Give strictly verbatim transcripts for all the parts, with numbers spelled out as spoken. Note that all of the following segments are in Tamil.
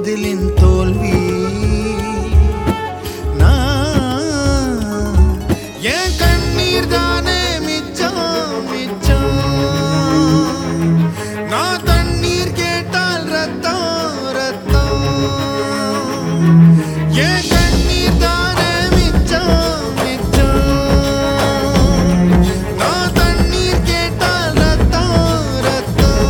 காதலின் தோல்வி என் கண்ணீர் தானே மிச்சம் மிச்சம் நான் தண்ணீர் கேட்டால் ரத்தம் ரத்தம் என் கண்ணீர் தானே மிச்சம் மிச்சம் நான் தண்ணீர் கேட்டால் ரத்தம் ரத்தம்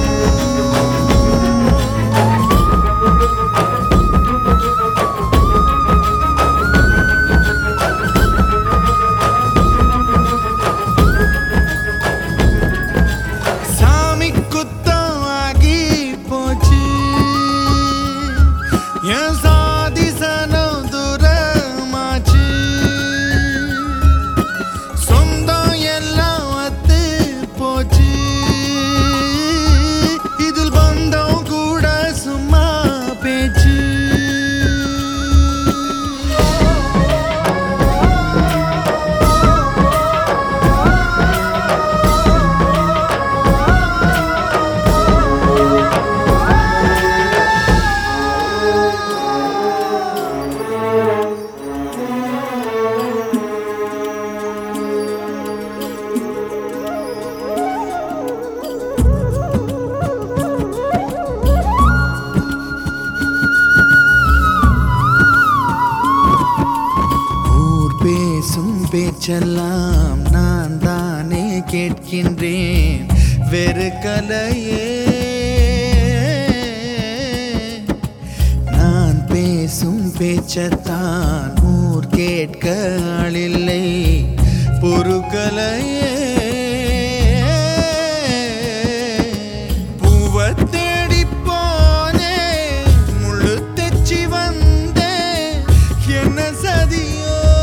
என் சாதி சனம் தூரமாச்சு சொந்தம் எல்லாம் அத்து போச்சு இதில் பந்தம் கூட சும்மா பேச்சு பேசும் பேச்செல்லாம் நான் தானே கேட்கின்றேன் வெறு கலையே நான் பேசும் பேச்சத்தான் ஊர் கேட்க ஆளில்லை பொறுக்கலையே பூவை தேடி போனே முழு தெச்சி வந்தே என்ன சதியோ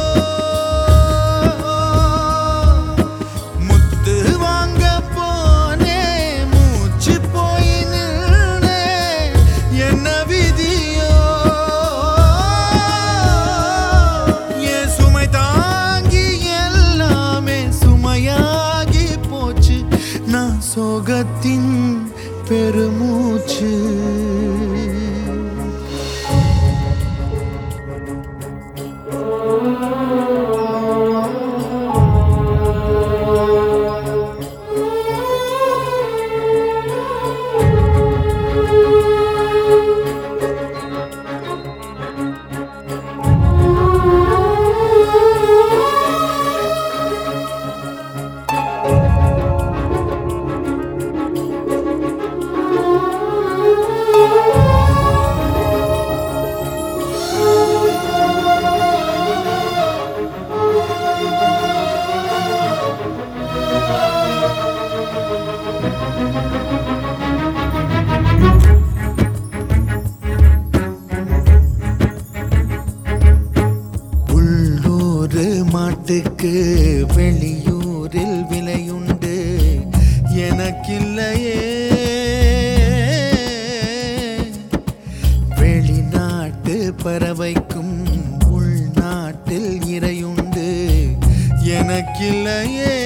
சோகத்தின் பெருமூச்சு மாட்டுக்கு வெளியூரில் விலையுண்டு எனக்கில்லையே வெளிநாட்டு பறவைக்கும் உள்நாட்டில் இறையுண்டு எனக்கில்லையே